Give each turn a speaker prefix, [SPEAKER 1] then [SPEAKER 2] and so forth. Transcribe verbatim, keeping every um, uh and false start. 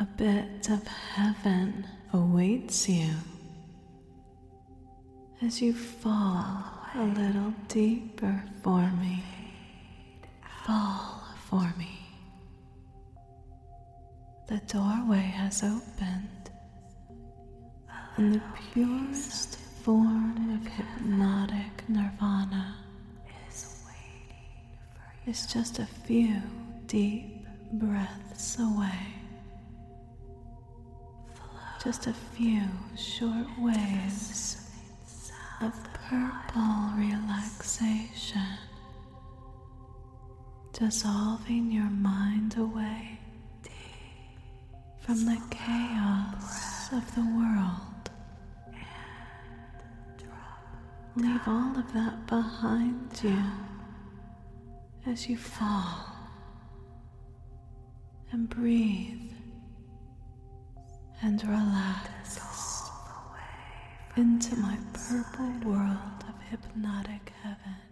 [SPEAKER 1] A bit of heaven awaits you as you fall a little deeper for me. Fall for me. The doorway has opened, and the purest form of hypnotic nirvana is just a few deep breaths away. Just a few short waves of purple relaxation, dissolving your mind away from the chaos of the world. Leave all of that behind you as you fall, and breathe and relax into my purple world of hypnotic heaven.